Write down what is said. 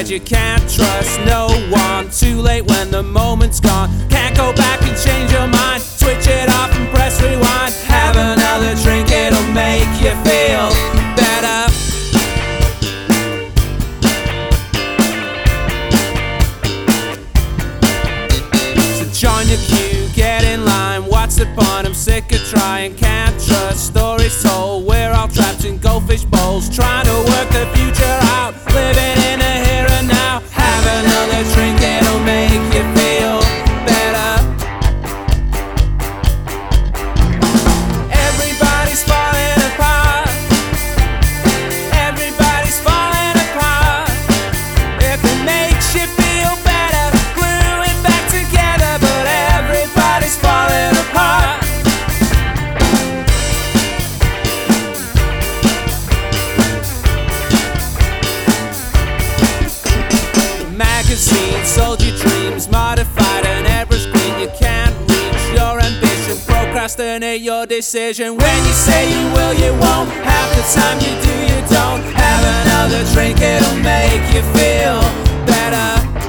said you can't trust no one. Too late when the moment's gone. Can't go back and change your mind. Switch it off and press rewind. Have another drink, it'll make you feel better. So join the queue, get in line. What's the point? I'm sick of trying. Can't trust stories told. We're all trapped in goldfish bowls, trying to work the future out, living in the here and now. Have another drink, it'll make you feel better. Everybody's falling apart. Everybody's falling apart. If it makes you feel better, glue it back together. But everybody's falling apart. Magazine sold your dreams, modified and ever screen. You can't reach your ambition, procrastinate your decision. When you say you will, you won't. Half the time you do, you don't. Have another drink, it'll make you feel better.